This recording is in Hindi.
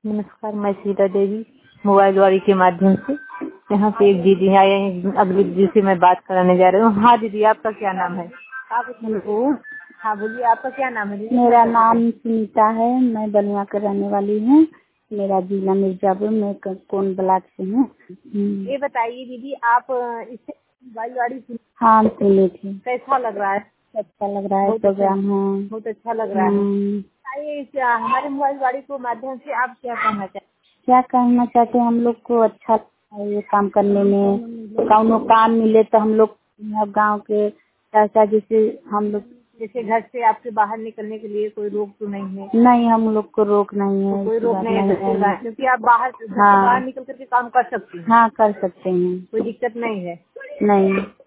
नमस्कार, मैं सीता देवी मोबाइल द्वारी के माध्यम से यहाँ पे एक दीदी आई हैं, अगली दीदी से मैं बात कराने जा रही हूँ। हाँ दीदी, आपका क्या नाम है? आप हेलो, हाँ बोलिए, आपका क्या नाम है दीदी? मेरा नाम सुनीता है। मैं बलिया के रहने वाली हूँ। मेरा जिला मिर्जापुर, मैं कौन ब्लॉक से हूँ। ये बताइए दीदी, आप इससे मोबाइल द्वारी हाँ, हम सुने थे। कैसा लग रहा है? अच्छा लग रहा है प्रोग्राम। हाँ, बहुत अच्छा लग रहा है। बताइए, हमारे मोबाइल द्वारी के माध्यम से आप क्या कहना चाहते हैं? क्या कहना चाहते हैं, हम लोग को अच्छा लगता है ये काम करने में। कौनो काम मिले तो हम लोग गाँव के ऐसा जैसे हम लोग जैसे घर से आपके बाहर निकलने के लिए कोई रोक तो नहीं है? नहीं, हम लोग को रोक नहीं है। कोई रोक नहीं है, क्योंकि आप घर से हाँ, बाहर निकल करके काम कर सकती हैं। हाँ कर सकते हैं, कोई दिक्कत नहीं है। नहीं।